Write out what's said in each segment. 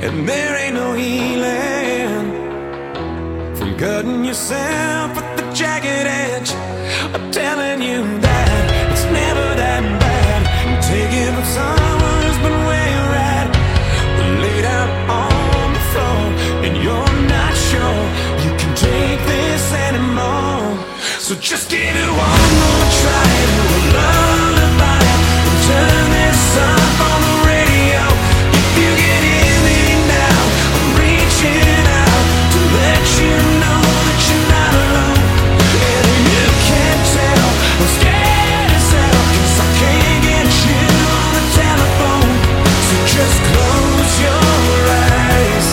and there ain't no healing from cutting yourself with the jagged edge. I'm telling you that it's never that bad. Taking from someone who's been where you're at, laid out on the floor, and you're not sure you can take this anymore. So just give it one more try to a lullaby, and turn this up on the radio. If you can hear me now, I'm reaching out to let you know that you're not alone. And if you can't tell, I'm scared as hell, 'cause I can't get you on the telephone. So just close your eyes.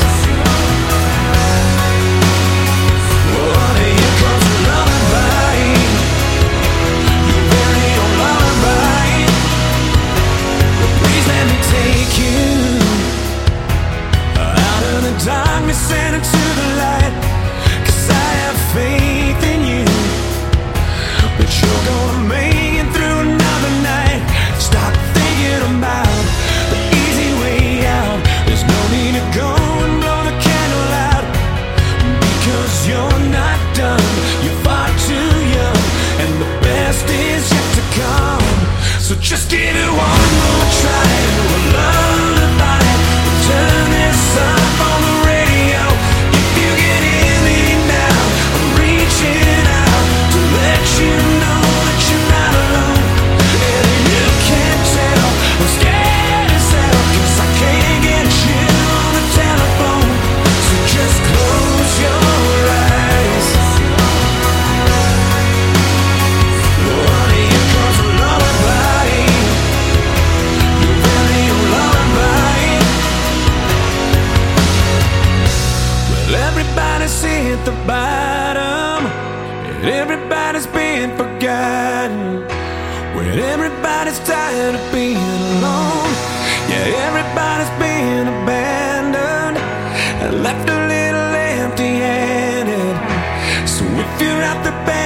What here comes a lullaby, your very own lullaby. Please let me take you out of the darkness and into the light, 'cause I have faith in you that you're gonna make it through another night. Stop thinking about the easy way out. There's no need to go and blow the candle out, because you're not done. You're far too young, and the best is yet to come. So just give it one more try to a lullaby, turn this up on the radio. If you can hear me now, I'm reaching out to let you know that you're not alone. And if you can't tell, I'm scared as hell, 'cause I can't get you on the telephone. So just close your eyes. Oh, here comes a lullaby, your very own lullaby. Well, everybody's hit the bottom, and everybody's been forgotten. When everybody's tired of being alone, yeah, everybody's been abandoned and left a little empty-handed. So if you're out there